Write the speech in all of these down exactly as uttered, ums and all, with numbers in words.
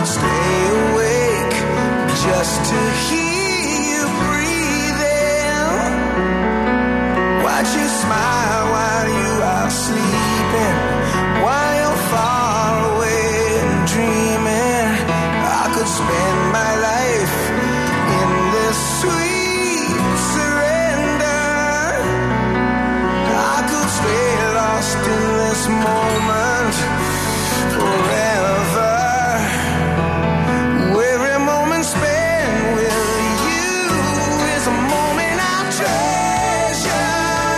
stay awake just to hear you breathing. Watch you smile while you are sleeping, while you're far away and dreaming. I could spend my life in this sweet surrender. I could stay lost in this moment forever. Every moment spent with you is a moment I'll treasure.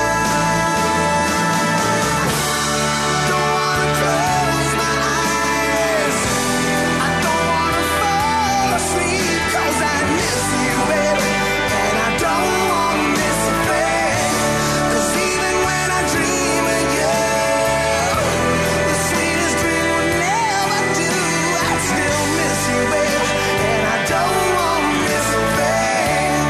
Don't wanna close my eyes, I don't wanna fall asleep, 'cause I miss you, baby, and I don't wanna miss a thing. 'Cause even when I dream of you, the sweetest dream would never do. I still miss you, baby, and I don't wanna miss a thing.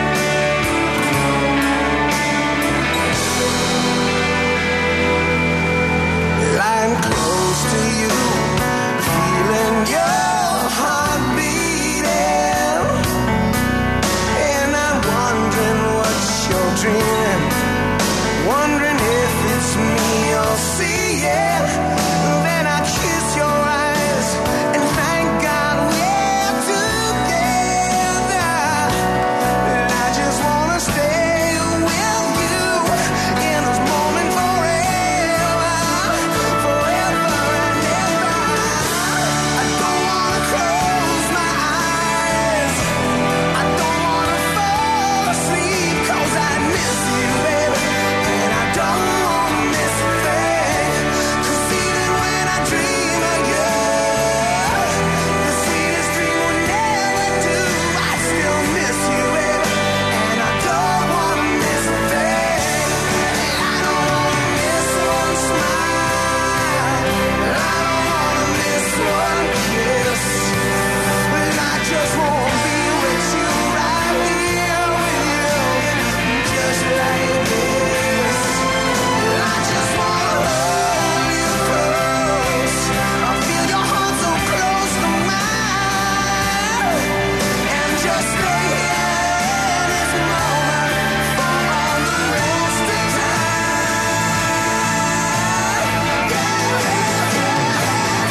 Lying close to you, feeling your heart beating, and I'm wondering what you're dreaming, wondering if it's me you're seeing. Then I kiss your eyes and thank God we're together. And I just wanna stay with you in this moment forever, forever and ever. I don't wanna close my eyes, I don't wanna fall asleep, 'cause I miss you, baby, and I don't wanna miss a thing. 'Cause even when I dream of you, the sweetest dream would never do. I still miss you, baby, and I don't wanna miss a thing. I don't wanna miss one smile, I don't wanna miss one kiss, but I just wanna be with you right here with you, just like this. I just wanna hold you close, I feel your heart so close to mine, and just stay here in this moment for all the rest of time. Yeah, yeah, yeah,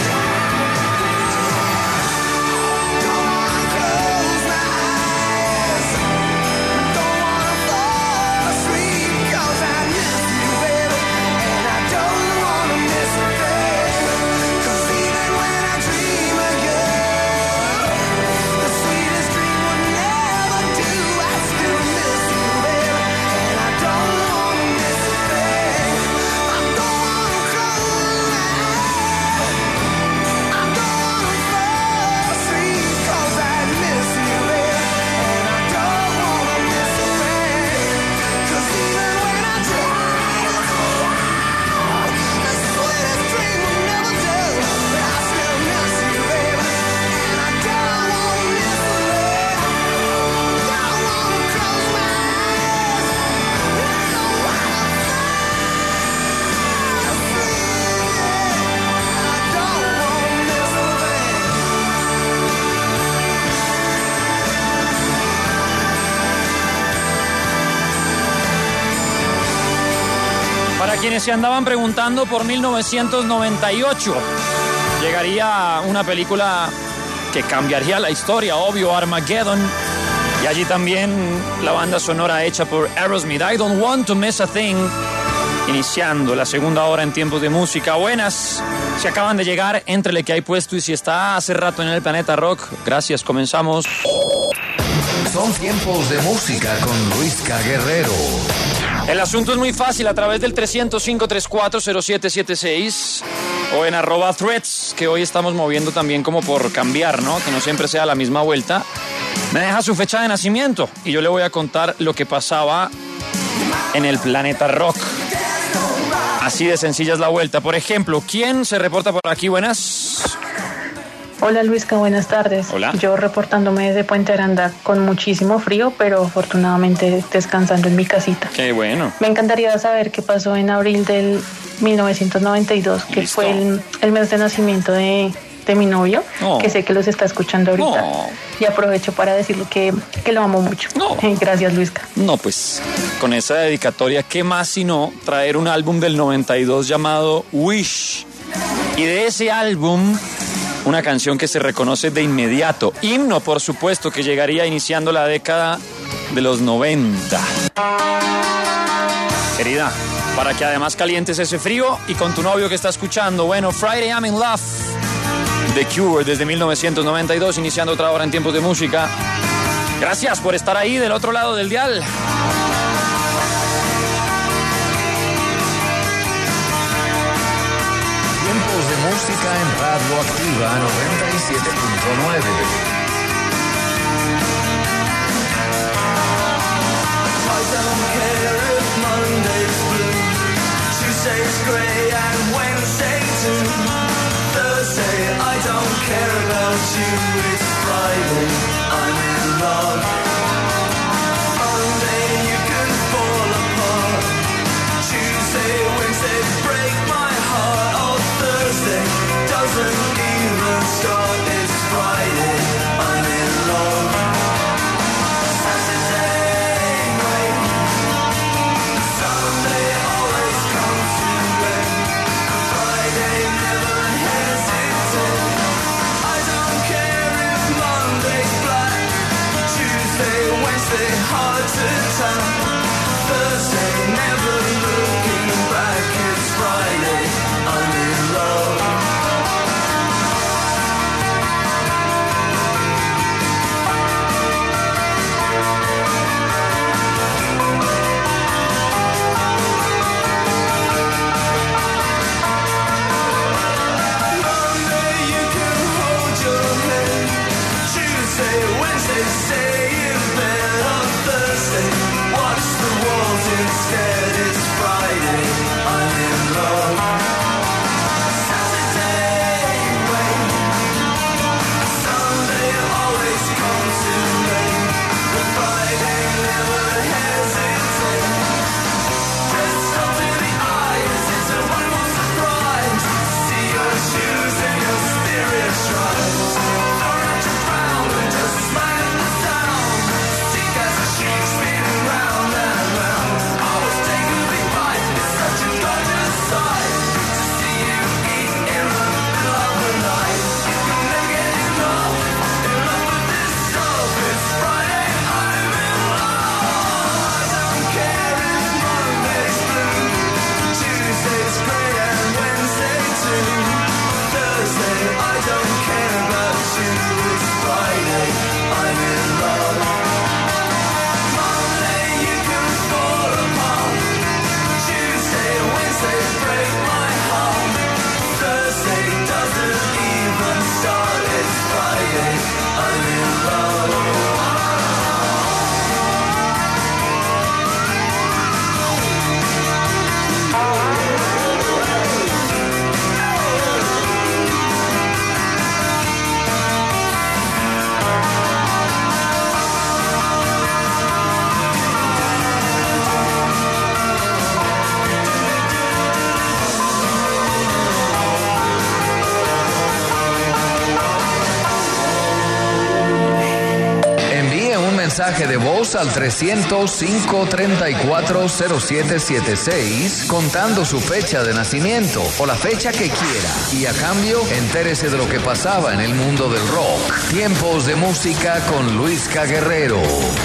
yeah. Don't wanna close my eyes, don't wanna fall asleep, 'cause I miss you, baby, and I don't wanna miss a thing. 'Cause even when I dream of you, the sweetest dream would never do. I still miss you, baby, and I don't wanna miss a thing. I don't wanna close my eyes, I don't wanna fall asleep, 'cause I miss you, baby, and I don't wanna miss a thing. 'Cause even when I dream of you, the sweetest dream would never do. I still miss you, baby, and I don't wanna miss a thing. Don't wanna close my eyes, don't wanna fall asleep, I don't wanna miss a thing. Para quienes se andaban preguntando por mil novecientos noventa y ocho, llegaría una película que cambiaría la historia, obvio, Armageddon. Y allí también la banda sonora hecha por Aerosmith, I Don't Want to Miss a Thing, iniciando la segunda hora en Tiempos de Música. Buenas, se acaban de llegar, éntrele que hay puesto, y si está hace rato en el Planeta Rock, gracias, comenzamos. Son Tiempos de Música con Luisca Guerrero. El asunto es muy fácil, a través del trescientos cinco treinta y cuatro cero siete setenta y seis o en arroba threads, que hoy estamos moviendo también como por cambiar, ¿no? Que no siempre sea la misma vuelta. Me deja su fecha de nacimiento y yo le voy a contar lo que pasaba en el Planeta Rock. Así de sencilla es la vuelta. Por ejemplo, ¿quién se reporta por aquí? Buenas. Hola Luisca, buenas tardes. Hola. Yo reportándome desde Puente Aranda con muchísimo frío, pero afortunadamente descansando en mi casita. Qué bueno. Me encantaría saber qué pasó en abril del mil novecientos noventa y dos, que Listo. fue el, el mes de nacimiento de de mi novio, Oh. que sé que los está escuchando ahorita. Oh. Y aprovecho para decirle que, que lo amo mucho. No. Gracias, Luisca. No, pues con esa dedicatoria, ¿qué más sino traer un álbum del noventa y dos llamado Wish? Y de ese álbum, una canción que se reconoce de inmediato. Himno, por supuesto, que llegaría iniciando la década de los noventa. Querida, para que además calientes ese frío y con tu novio que está escuchando, bueno, Friday I'm in Love, The Cure, desde mil novecientos noventa y dos, iniciando otra hora en Tiempos de Música. Gracias por estar ahí del otro lado del dial. Tiempos de música en Radio Activa noventa y siete punto nueve. I don't care if Monday's blue, Tuesday's grey and Wednesday too. Thursday, I don't care about you, it's Friday, I'm in love. Monday, you can fall apart. Tuesday, Wednesday, break my heart. Oh, Thursday, doesn't even start, it's Friday, I'm in love. Hard to tell. Thursday, never looking back. It's Friday, I'm in love. Monday, you can hold your head. Tuesday, Wednesday, stay in bed. Watch the walls instead, it's Friday, I'm in love. Saturday, wait. Sunday always comes too late. But Friday never hesitate. Dressed up to the eyes, it's a wonderful surprise. See your shoes and your spirit rise. Throw out your crown and just smile at the sound. Seek as a sheep spinning round and round. Always take a big bite, it's such a gorgeous sight. To see you eat in the middle of the night. You can never get enough, in love with this stuff. It's Friday, I'm in love. I don't care if Monday's blue, Tuesday's grey and Wednesday too. Thursday, I don't care about you. It's Friday, I'm in love. Monday, you can fall apart. Tuesday, Wednesday, break my heart. Thursday doesn't even start. It's Friday, I'm in love. Envíe un mensaje de voz al trescientos cinco, treinta y cuatro, cero siete siete seis contando su fecha de nacimiento o la fecha que quiera. Y a cambio, entérese de lo que pasaba en el mundo del rock. Tiempos de música con Luisca Guerrero.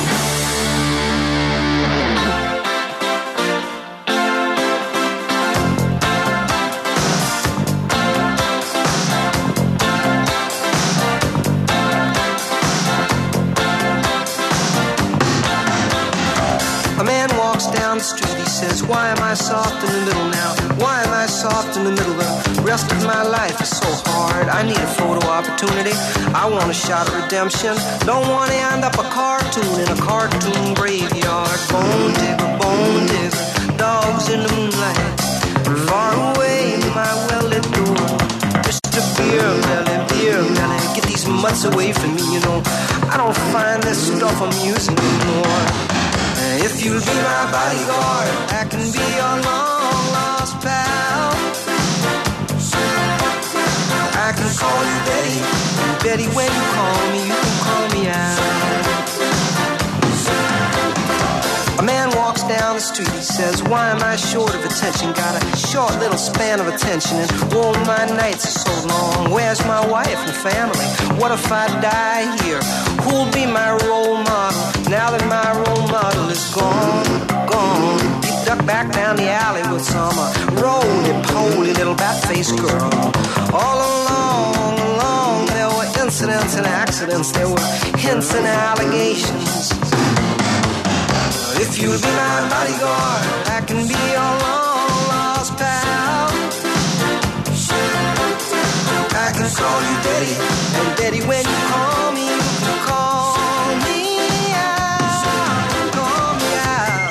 A man walks down the street, he says, why am I soft in the middle now? Why am I soft in the middle? The rest of my life is so hard. I need a photo opportunity. I want a shot of redemption. Don't want to end up a cartoon in a cartoon graveyard. Bone digger, bone digger, dogs in the moonlight. Far away, my well-lit door. Mister Beer Belly, Beer Belly, get these mutts away from me, you know. I don't find this stuff amusing anymore. If you'll be my bodyguard, I can be your long lost pal. I can call you baby. Betty, when you call me, you can call me out. A man walks down the street, he says, why am I short of attention? Got a short little span of attention, and all my nights are so long. Where's my wife and family? What if I die here? Who'll be my role model now that my role model is gone, gone? He ducked back down the alley with some uh, roly-poly little bat-faced girl. All along, along, there were incidents and accidents, there were hints and allegations. If you'll be my bodyguard, I can be your long-lost pal. I can call you Daddy, and Daddy, when you call me, you can call me out, call me out.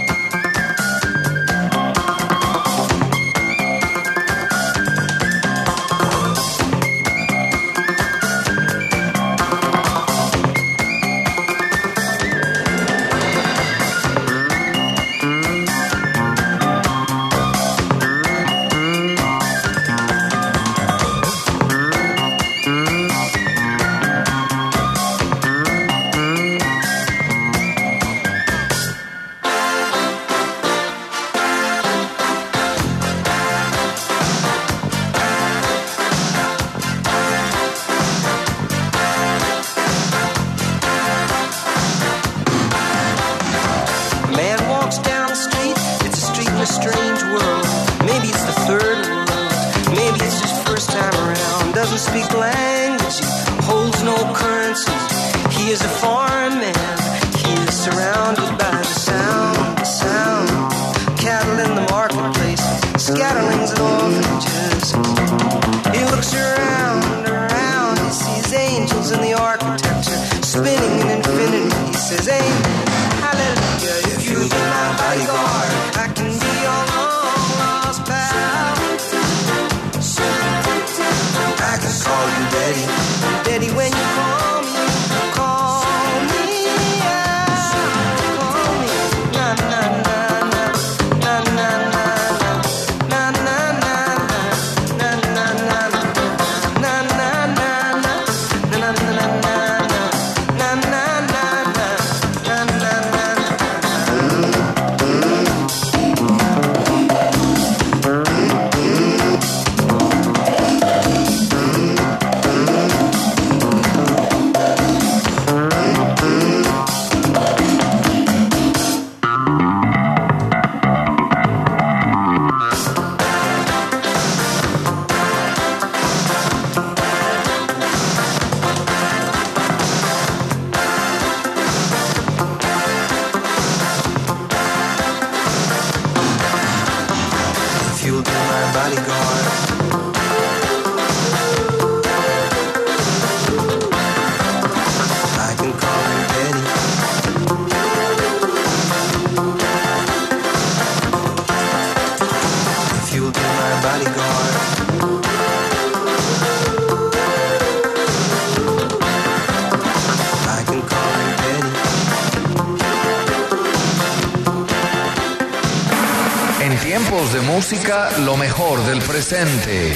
De música, lo mejor del presente.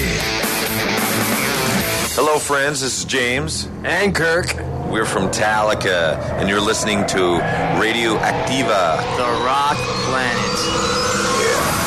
Hello, friends. This is James and Kirk. We're from Metallica, and you're listening to Radio Activa, the rock planet. Yeah.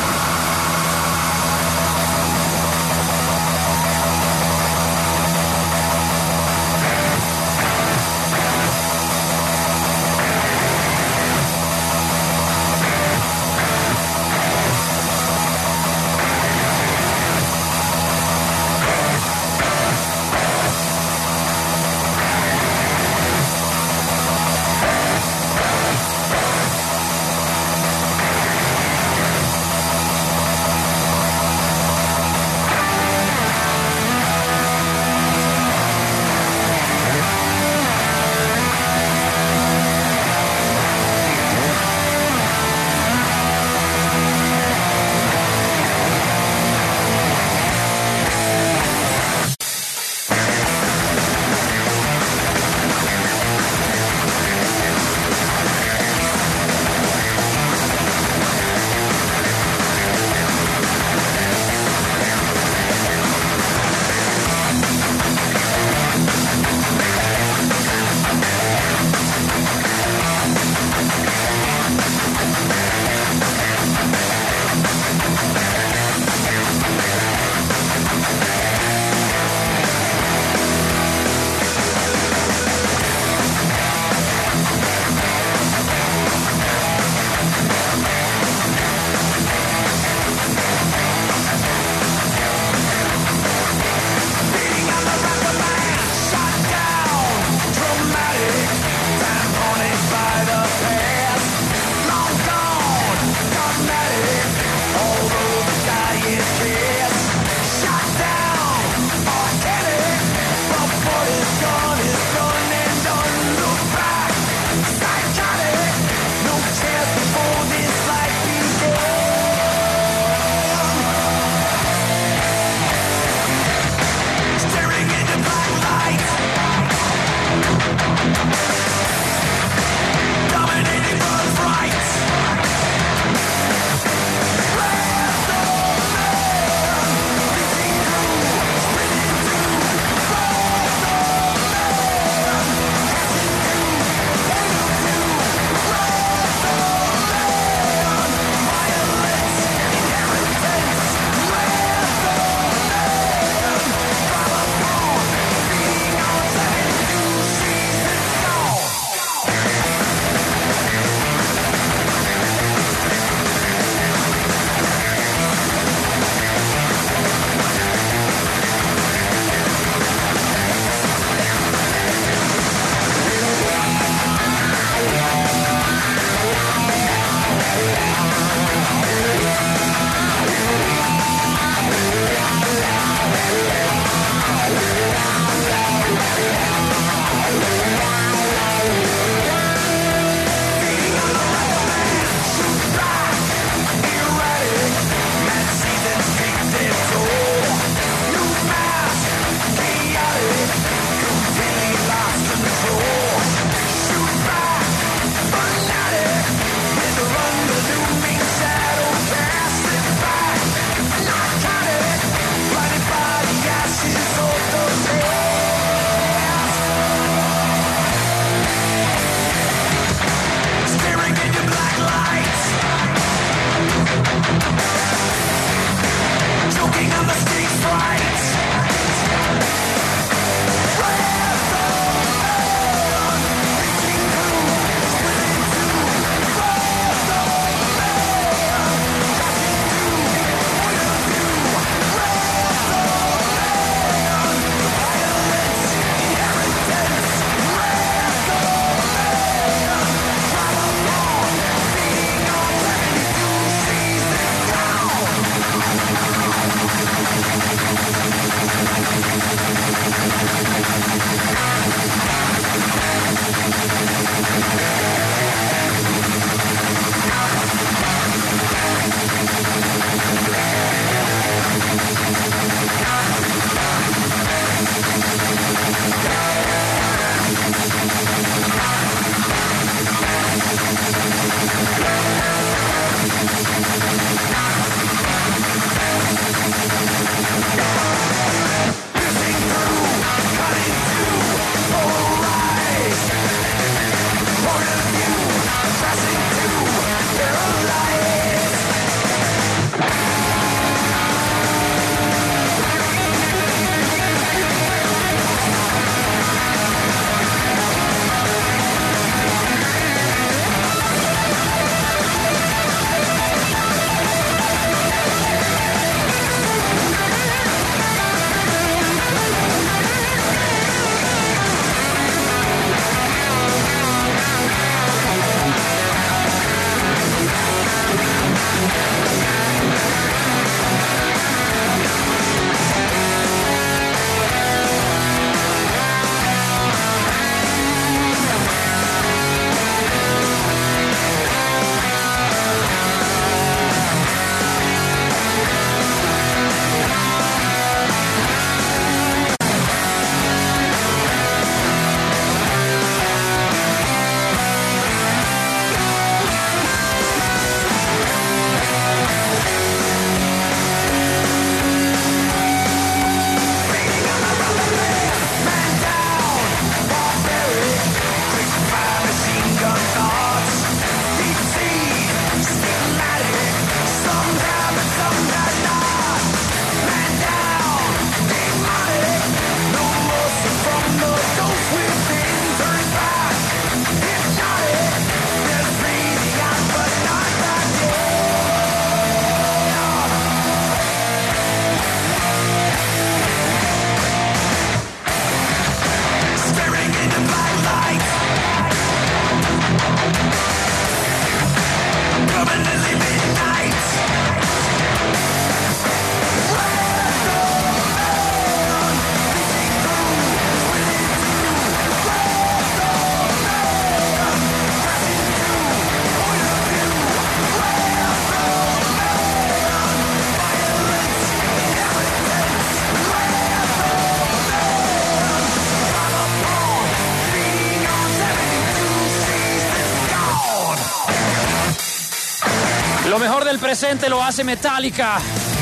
Lo mejor del presente lo hace Metallica.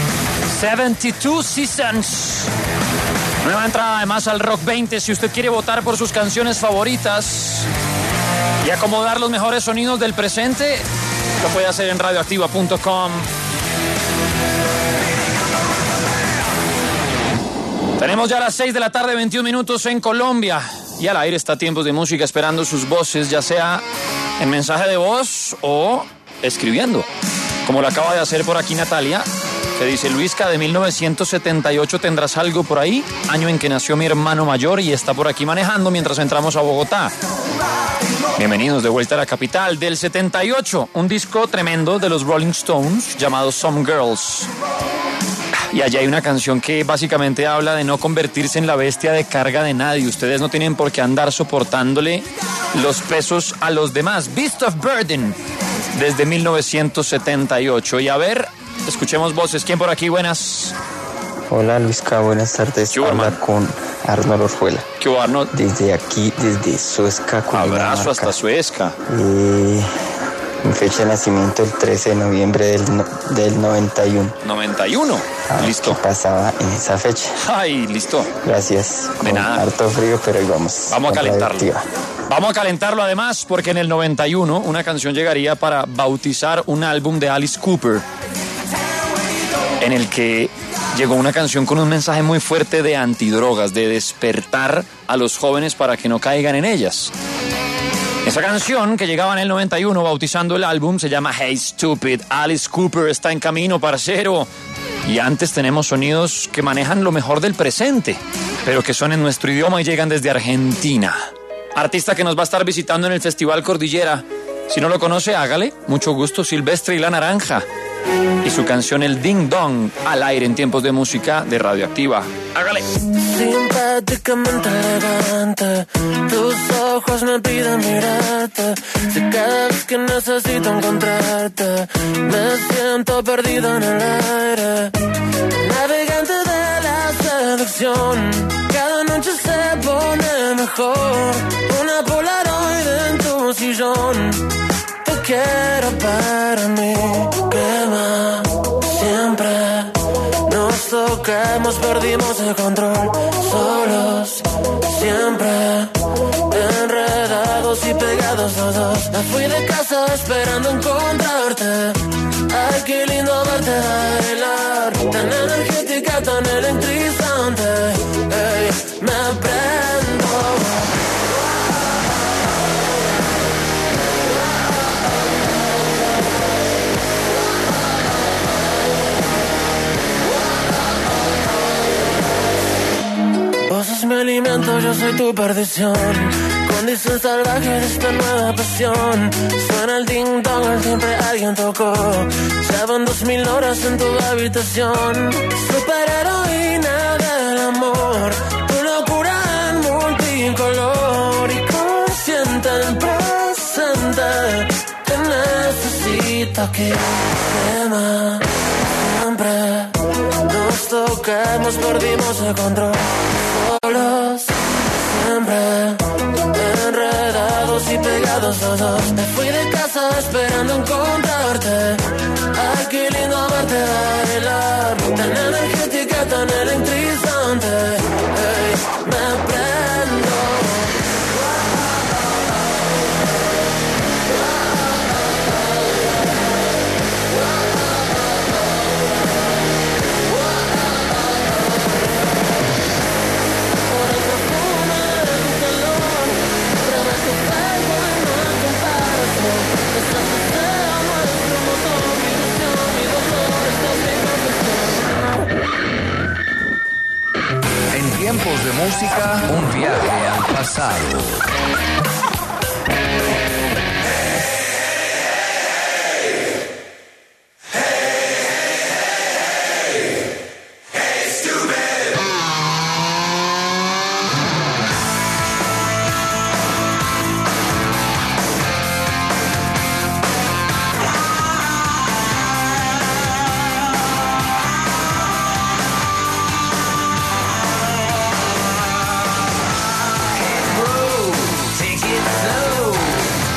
setenta y dos Seasons. Nueva entrada además al Rock veinte. Si usted quiere votar por sus canciones favoritas y acomodar los mejores sonidos del presente, lo puede hacer en radioactiva punto com. Tenemos ya las seis de la tarde, veintiún minutos en Colombia. Y al aire está Tiempos de Música esperando sus voces, ya sea en mensaje de voz o escribiendo, como lo acaba de hacer por aquí Natalia, que dice: Luisca, de mil novecientos setenta y ocho tendrás algo por ahí, año en que nació mi hermano mayor y está por aquí manejando mientras entramos a Bogotá. Bienvenidos de vuelta a la capital. Del setenta y ocho, un disco tremendo de los Rolling Stones llamado Some Girls. Y allá hay una canción que básicamente habla de no convertirse en la bestia de carga de nadie. Ustedes no tienen por qué andar soportándole los pesos a los demás. Beast of Burden, desde mil novecientos setenta y ocho. Y a ver, escuchemos voces. ¿Quién por aquí? Buenas. Hola Luisca, buenas tardes. ¿Qué hubo, Habla con Arnold Orjuela. ¿Qué hubo, Arnold? Desde aquí, desde Suezca, Abrazo hasta Suezca. Eh, mi fecha de nacimiento el trece de noviembre del, no, del noventa y uno. noventa y uno. Ah, Listo. ¿Qué pasaba en esa fecha? Ay, listo. Gracias. De Con nada. harto frío, pero ahí vamos. Vamos a con calentarlo. Radioactiva. Vamos a calentarlo además porque en el noventa y uno una canción llegaría para bautizar un álbum de Alice Cooper, en el que llegó una canción con un mensaje muy fuerte de antidrogas, de despertar a los jóvenes para que no caigan en ellas. Esa canción que llegaba en el noventa y uno bautizando el álbum se llama Hey Stupid. Alice Cooper está en camino, parcero. Y antes tenemos sonidos que manejan lo mejor del presente, pero que son en nuestro idioma y llegan desde Argentina. Artista que nos va a estar visitando en el Festival Cordillera. Si no lo conoce, hágale. Mucho gusto, Silvestre y La Naranja. y su canción El Ding Dong al aire en Tiempos de Música de Radioactiva. ¡Hágale! Simpáticamente elegante, tus ojos me piden mirarte. Si cada vez que necesito encontrarte, me siento perdido en el aire. Navegante de la seducción, cada noche se pone mejor. Una Polaroid en tu sillón, te quiero para mí. Quema siempre. Nos tocamos, perdimos el control. Solos, siempre. Enredados y pegados los dos. Me fui de casa esperando encontrarte. Ay, qué lindo verte bailar. Tan energética, tan electrizante. Ey, me prendo. Vos sos mi alimento, yo soy tu perdición. Condición salvaje de esta nueva pasión. Suena el ding dong, siempre alguien tocó. Ya van dos mil horas en tu habitación. Superheroína del amor, tu locura en multicolor. Y consciente del presente, te necesito aquí. Quema siempre. Nos tocamos, perdimos el control. Solos, siempre. Enredados y pegados los dos. Me fui de casa esperando encontrarte. Ay, qué lindo verte bailar. Tan energética, tan electrizante. Hey, me prendo. En Tiempos de Música, un viaje al pasado. Take it slow.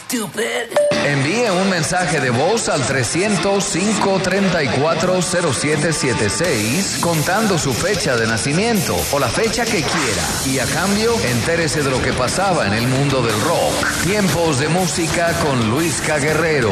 Envíe un mensaje de voz al trescientos, cinco treinta y cuatro, cero siete siete seis contando su fecha de nacimiento o la fecha que quiera. Y a cambio, entérese de lo que pasaba en el mundo del rock. Tiempos de música con Luisca Guerrero.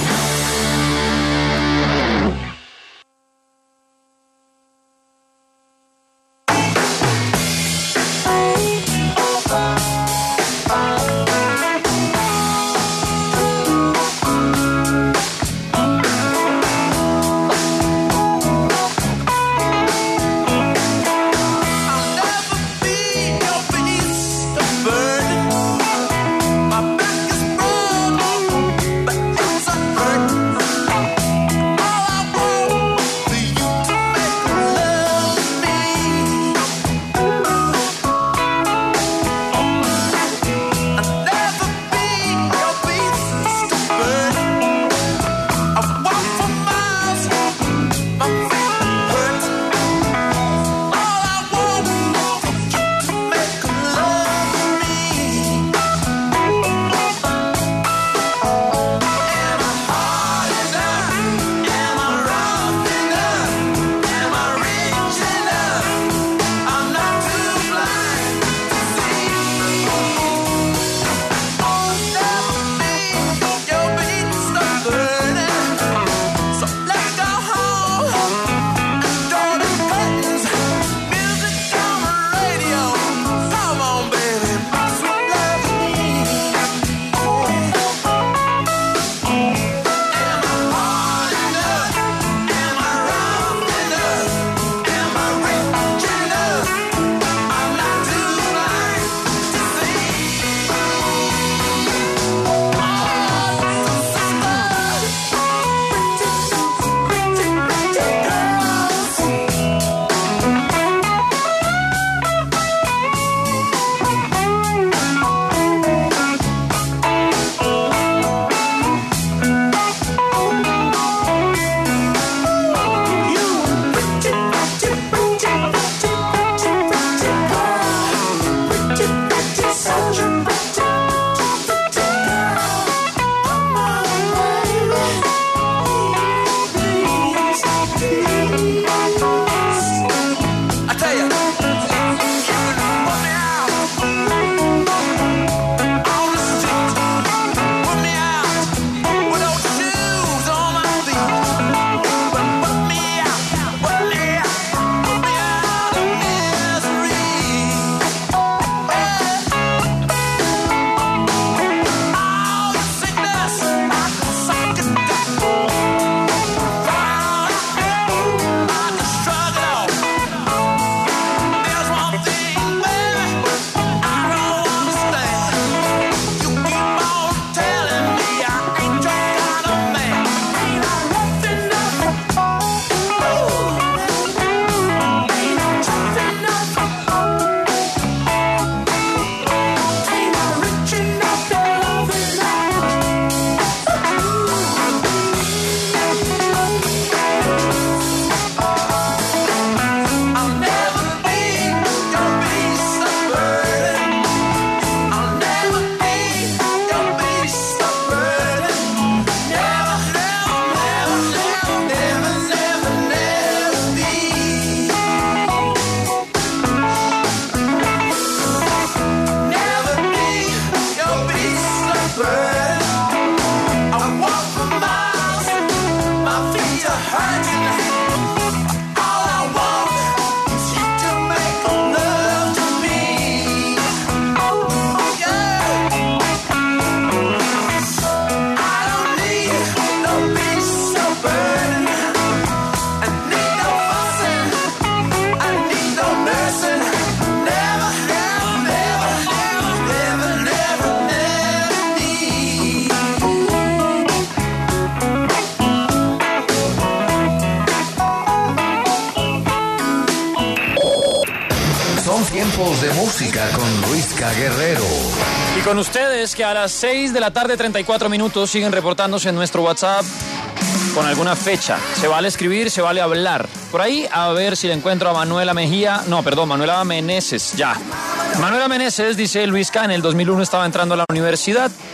Tiempos de música con Luisca Guerrero. Y con ustedes que a las seis de la tarde, treinta y cuatro minutos, siguen reportándose en nuestro WhatsApp con alguna fecha. Se vale escribir, se vale hablar. Por ahí, a ver si le encuentro a Manuela Mejía. No, perdón, Manuela Meneses, ya. Manuela Meneses dice: Luisca, en el dos mil uno estaba entrando a la universidad.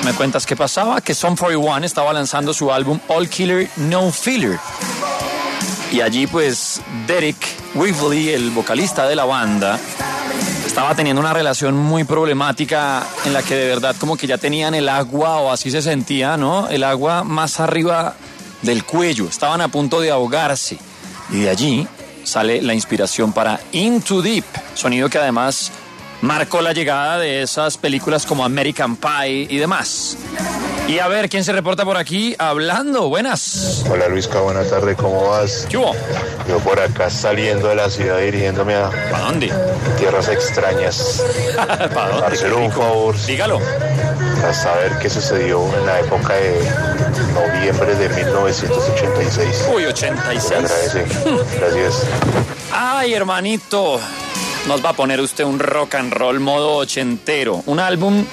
me cuentas qué pasaba, que Sum cuarenta y uno estaba lanzando su álbum All Killer No Filler. Y allí pues Derek Whibley, el vocalista de la banda, estaba teniendo una relación muy problemática en la que de verdad como que ya tenían el agua, o así se sentía, ¿no? El agua más arriba del cuello, estaban a punto de ahogarse. Y de allí sale la inspiración para Into Deep, sonido que además marcó la llegada de esas películas como American Pie y demás. Y a ver, ¿quién se reporta por aquí hablando? Buenas. Hola Luisca, buenas tardes, ¿cómo vas? ¿Qué hubo? Yo por acá saliendo de la ciudad dirigiéndome a... ¿Para dónde? Tierras extrañas. ¿Para dónde? Hacer un favor. Dígalo. Para saber qué sucedió en la época de noviembre de mil novecientos ochenta y seis. Uy, ochenta y seis. Te agradece. Gracias. Ay, hermanito. Nos va a poner usted un rock and roll modo ochentero. Un álbum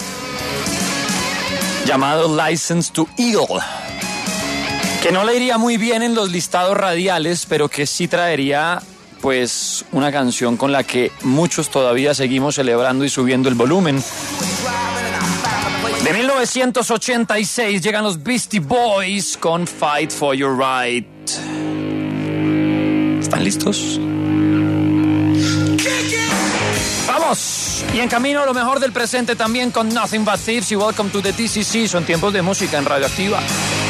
llamado License to Ill, que no le iría muy bien en los listados radiales, pero que sí traería pues una canción con la que muchos todavía seguimos celebrando y subiendo el volumen. De mil novecientos ochenta y seis llegan los Beastie Boys con Fight for Your Right. ¿Están listos? ¡Vamos! Y en camino lo mejor del presente también con Nothing But Thieves y Welcome to the T C C. Son tiempos de música en Radioactiva.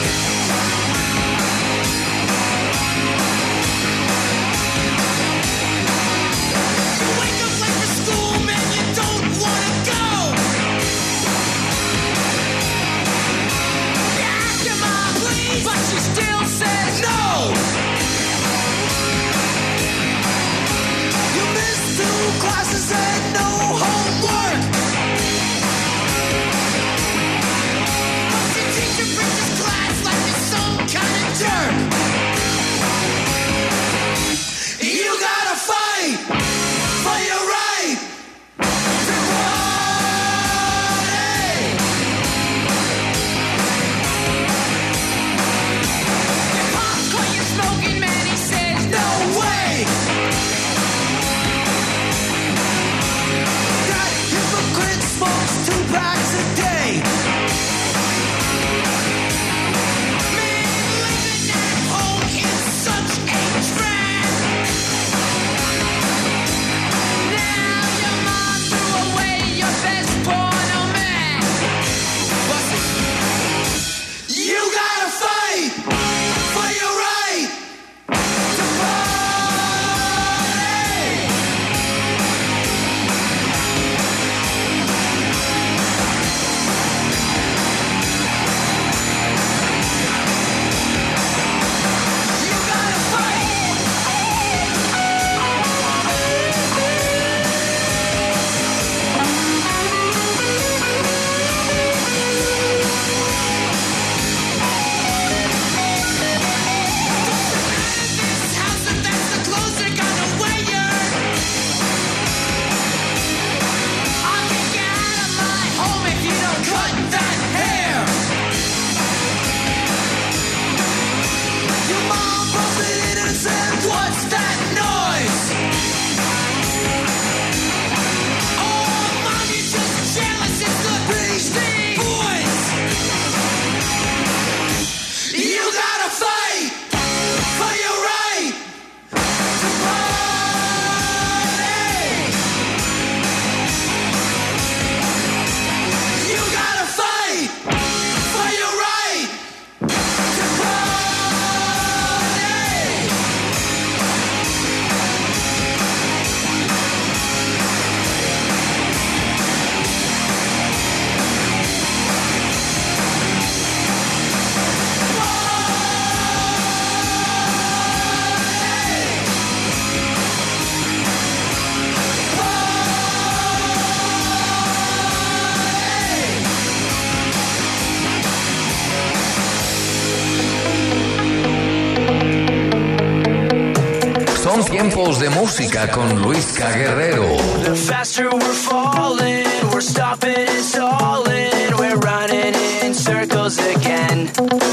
Tiempos de música con Luisca Guerrero. The faster we're falling, we're stopping and stalling, we're running in circles again.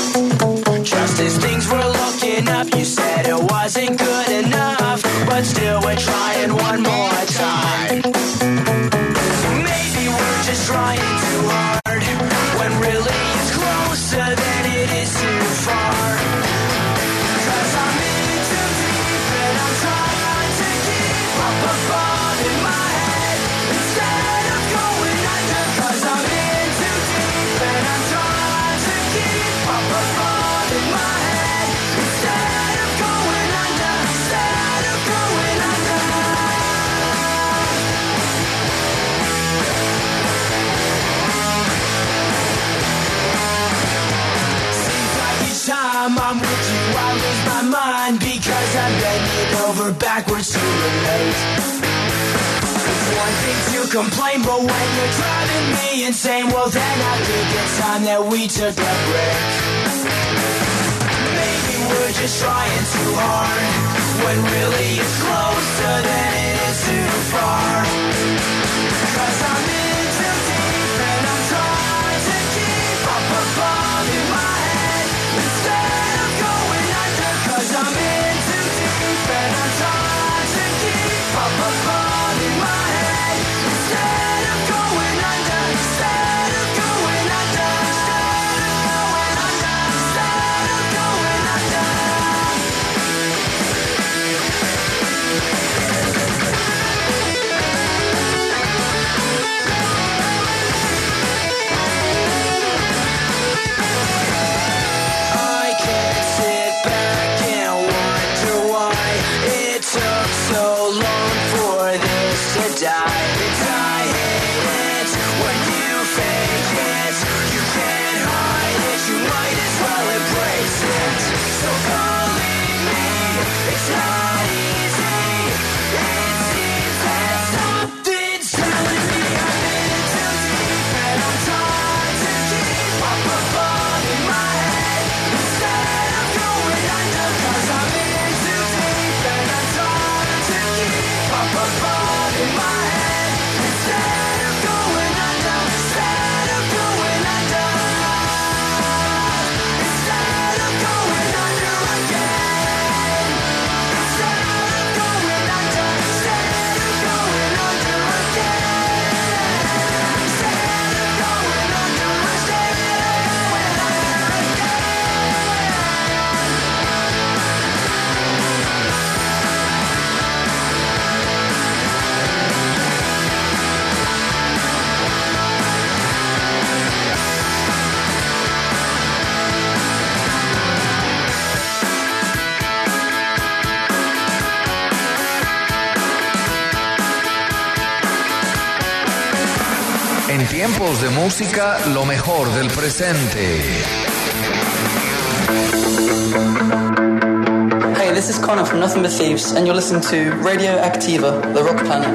Just as things were looking up, you said it wasn't good enough, but still we're trying one more time. Maybe we're just trying too hard, when really backwards to relate. It's one thing to complain, but when you're driving me insane, well then I think it's time that we took a break. Maybe we're just trying too hard, when really it's closer than it is too far. Cause I'm in too deep and I'm trying to keep up above in my head instead of going under. Cause I'm in too deep and I'm trying to keep up above in my head instead of going under. Instead of going under. Instead of going under. I can't sit back and wonder why it took so long for this to die. And I hate it when you fake it. You can't hide it, you might as well embrace it. So believe me, it's not easy. It seems that something's telling me I'm in too deep and I'm trying to keep up above in my head instead of going under. Cause I'm in too deep and I'm trying to keep up above in my head instead of going under. Instead of going under. Instead of going under again. Instead of going under. Instead of going under again. Instead of going under. Instead of going En tiempos de música, lo mejor del presente. Hey, this is Connor from Nothing But Thieves, and you're listening to Radio Activa, the Rock Planet.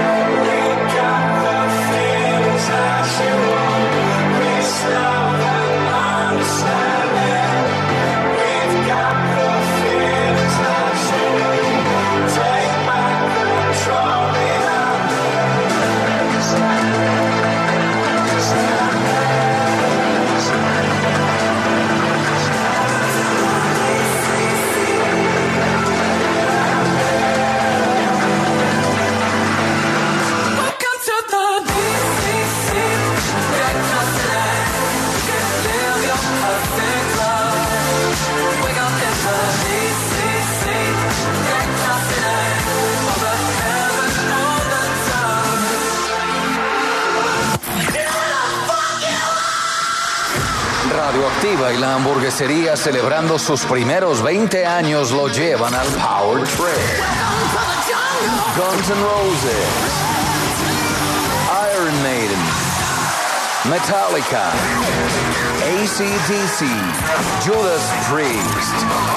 Got the feelings that you want, this love. Activa y la hamburguesería, celebrando sus primeros veinte años, lo llevan al Power Trip. Guns N' Roses, Iron Maiden, Metallica, A C D C, Judas Priest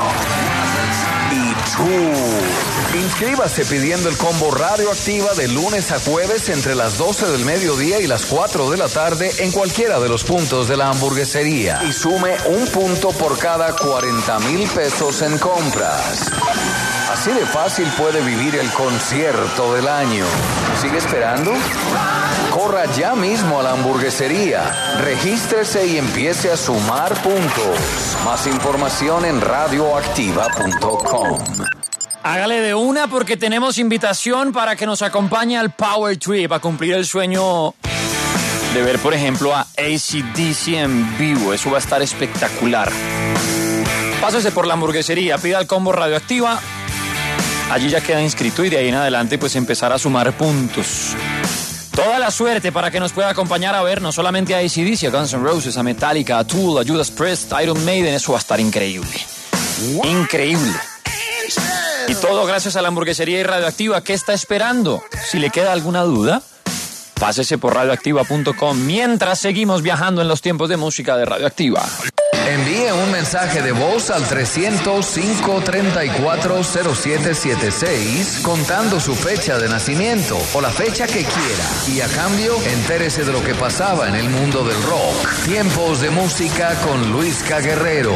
y Tool. Inscríbase pidiendo el combo Radioactiva de lunes a jueves entre las doce del mediodía y las cuatro de la tarde en cualquiera de los puntos de la hamburguesería y sume un punto por cada cuarenta mil pesos en compras. Así de fácil puede vivir el concierto del año. ¿Sigue esperando? Corra ya mismo a la hamburguesería, regístrese y empiece a sumar puntos. Más información en radioactiva punto com. Hágale de una porque tenemos invitación para que nos acompañe al Power Trip a cumplir el sueño de ver, por ejemplo, a A C D C en vivo. Eso va a estar espectacular. Pásese por la hamburguesería, pida el combo Radioactiva. Allí ya queda inscrito y de ahí en adelante pues empezar a sumar puntos. Toda la suerte para que nos pueda acompañar a ver no solamente a A C D C, a Guns N' Roses, a Metallica, a Tool, a Judas Priest, a Iron Maiden. Eso va a estar increíble. Increíble. Y todo gracias a la hamburguesería y Radioactiva. ¿Qué está esperando? Si le queda alguna duda, pásese por radioactiva punto com mientras seguimos viajando en los tiempos de música de Radioactiva. Envíe un mensaje de voz al trescientos, cinco treinta y cuatro, cero siete siete seis contando su fecha de nacimiento o la fecha que quiera. Y a cambio, entérese de lo que pasaba en el mundo del rock. Tiempos de música con Luisca Guerrero.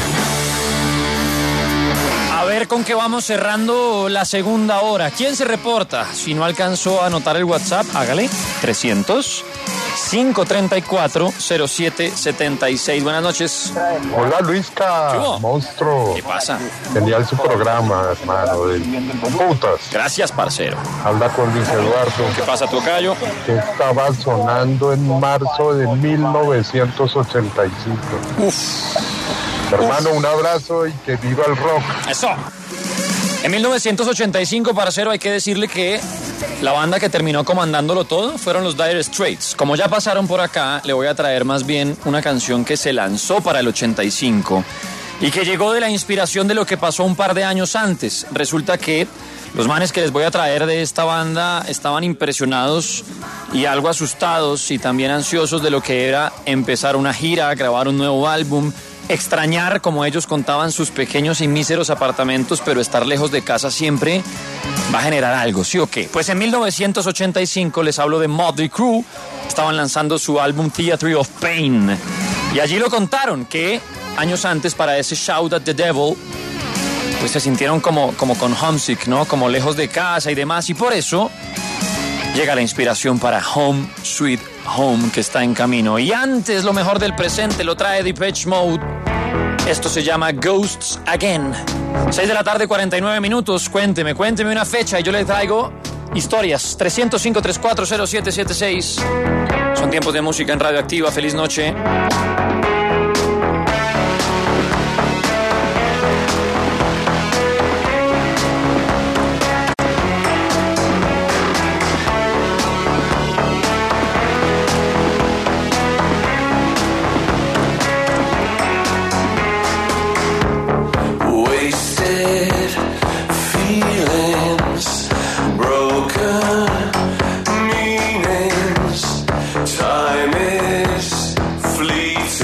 A ver con qué vamos cerrando la segunda hora. ¿Quién se reporta? Si no alcanzó a anotar el WhatsApp, hágale. trescientos, cinco treinta y cuatro, cero siete siete seis. Buenas noches. Hola Luisca, monstruo. ¿Qué pasa? Genial su programa, hermano, de putas. Gracias, parcero. Habla con Luis Eduardo. ¿Qué pasa, tocayo? Que estaba sonando en marzo de mil novecientos ochenta y cinco. Uf. Hermano, un abrazo y que viva el rock. Eso. En mil novecientos ochenta y cinco, parcero, hay que decirle que la banda que terminó comandándolo todo fueron los Dire Straits. Como ya pasaron por acá, le voy a traer más bien una canción que se lanzó para el ochenta y cinco y que llegó de la inspiración de lo que pasó un par de años antes. Resulta que los manes que les voy a traer de esta banda estaban impresionados y algo asustados y también ansiosos de lo que era empezar una gira, grabar un nuevo álbum, extrañar, como ellos contaban, sus pequeños y míseros apartamentos, pero estar lejos de casa siempre va a generar algo, ¿sí o qué? Pues en mil novecientos ochenta y cinco les hablo de Mötley Crüe. Estaban lanzando su álbum Theatre of Pain y allí lo contaron que años antes, para ese Shout at the Devil, pues se sintieron como, como con homesick, ¿no? Como lejos de casa y demás, y por eso llega la inspiración para Home Sweet Home, que está en camino. Y antes, lo mejor del presente lo trae Depeche Mode. Esto se llama Ghosts Again. seis de la tarde, cuarenta y nueve minutos. Cuénteme, cuénteme una fecha y yo le traigo historias. trescientos, cinco treinta y cuatro, cero siete siete seis. Son tiempos de música en Radioactiva. Feliz noche. Time is fleeting.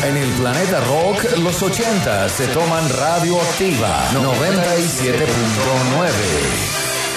En el planeta rock, los ochenta se toman radioactiva noventa y siete punto nueve.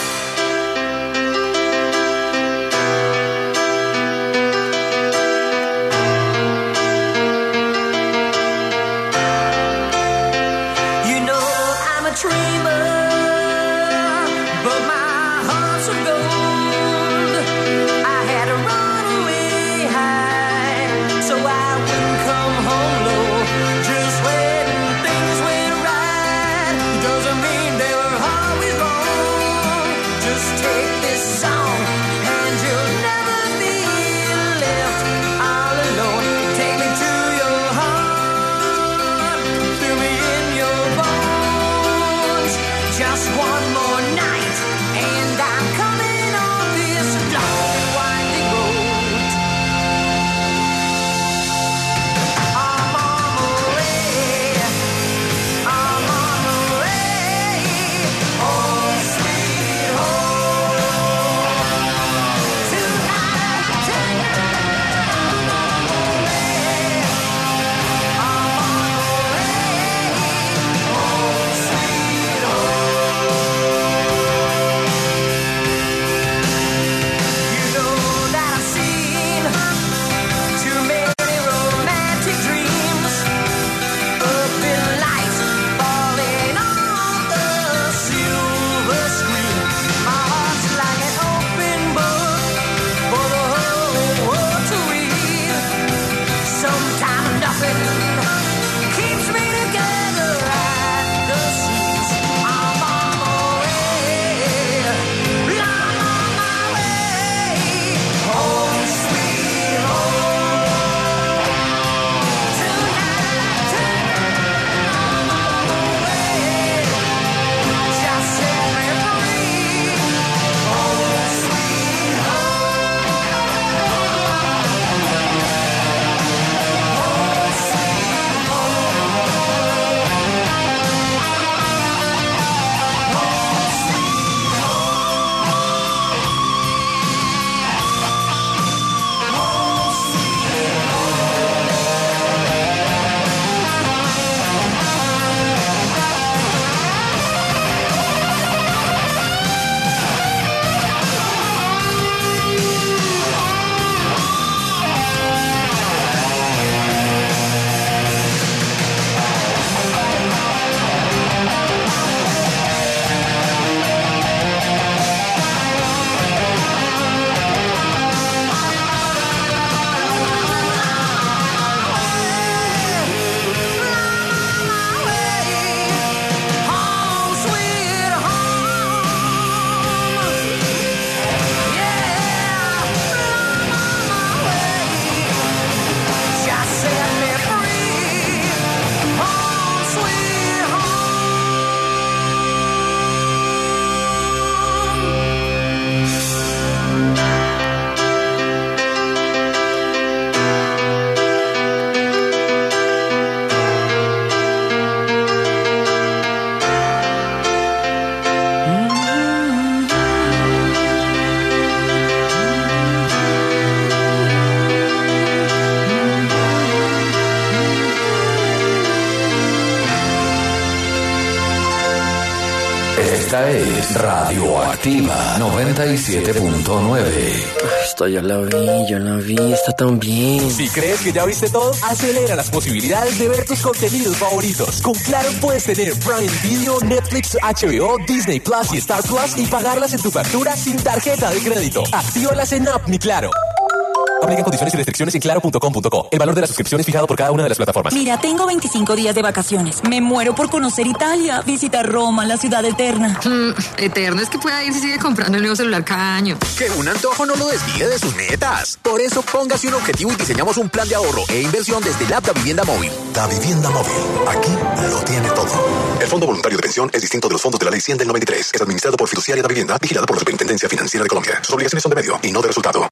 Esta es Radioactiva noventa y siete punto nueve. Esta ya la vi, ya la vi, está tan bien. Si crees que ya viste todo, acelera las posibilidades de ver tus contenidos favoritos. Con Claro puedes tener Prime Video, Netflix, H B O, Disney Plus y Star Plus y pagarlas en tu factura sin tarjeta de crédito. Actívalas en App Mi Claro. Aplican condiciones y restricciones en claro punto com punto co. El valor de la suscripción es fijado por cada una de las plataformas. Mira, tengo veinticinco días de vacaciones. Me muero por conocer Italia, visitar Roma, la ciudad eterna. Mm, eterno es que pueda ir si sigue comprando el nuevo celular cada año. Que un antojo no lo desvíe de sus metas. Por eso póngase un objetivo y diseñamos un plan de ahorro e inversión desde la Da Vivienda Móvil. Da Vivienda Móvil. Aquí lo tiene todo. El Fondo Voluntario de Pensión es distinto de los fondos de la Ley cien del noventa y tres. Es administrado por Fiduciaria Da Vivienda, vigilada por la Superintendencia Financiera de Colombia. Sus obligaciones son de medio y no de resultado.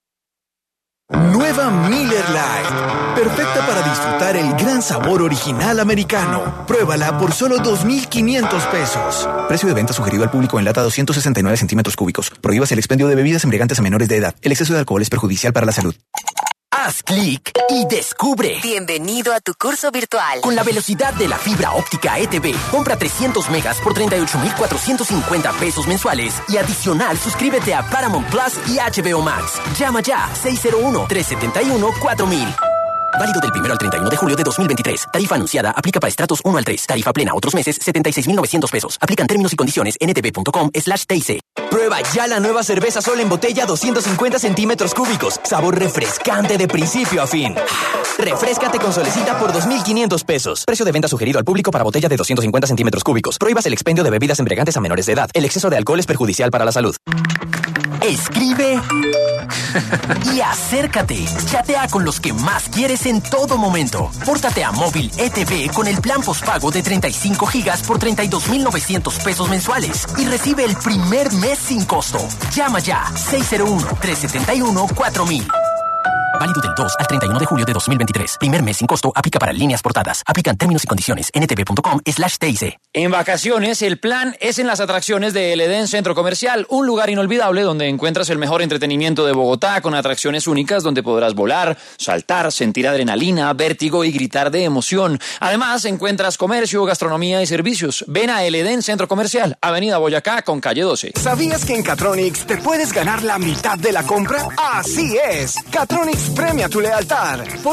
Nueva Miller Lite, perfecta para disfrutar el gran sabor original americano. Pruébala por solo dos mil quinientos pesos. Precio de venta sugerido al público en lata doscientos sesenta y nueve centímetros cúbicos. Prohíbas el expendio de bebidas embriagantes a menores de edad. El exceso de alcohol es perjudicial para la salud. Haz clic y descubre. Bienvenido a tu curso virtual. Con la velocidad de la fibra óptica E T V, compra trescientos megas por treinta y ocho mil cuatrocientos cincuenta pesos mensuales y adicional suscríbete a Paramount Plus y H B O Max. Llama ya seis cero uno, tres siete uno, cuatro mil. Válido del primero al treinta y uno de julio de dos mil veintitrés. Tarifa anunciada aplica para estratos uno al tres. Tarifa plena otros meses setenta y seis mil novecientos pesos. Aplican términos y condiciones en ntv.com slash TIC. Prueba ya la nueva cerveza Sol en botella doscientos cincuenta centímetros cúbicos. Sabor refrescante de principio a fin. Refréscate con Solecita por dos mil quinientos pesos. Precio de venta sugerido al público para botella de doscientos cincuenta centímetros cúbicos. Prohíbas el expendio de bebidas embriagantes a menores de edad. El exceso de alcohol es perjudicial para la salud. Escribe y acércate. Chatea con los que más quieres en todo momento. Pórtate a Móvil E T V con el plan postpago de treinta y cinco gigas por treinta y dos mil novecientos pesos mensuales y recibe el primer mes sin costo. Llama ya seis cero uno, tres siete uno, cuatro mil. Válido del dos al treinta y uno de julio de dos mil veintitrés. Primer mes sin costo. Aplica para líneas portadas. Aplican términos y condiciones. ntv.com slash TIC. En vacaciones, el plan es en las atracciones de El Edén Centro Comercial, un lugar inolvidable donde encuentras el mejor entretenimiento de Bogotá con atracciones únicas donde podrás volar, saltar, sentir adrenalina, vértigo y gritar de emoción. Además, encuentras comercio, gastronomía y servicios. Ven a El Edén Centro Comercial, Avenida Boyacá con calle doce. ¿Sabías que en Catronics te puedes ganar la mitad de la compra? Así es. Catronics premia tu lealtad. Por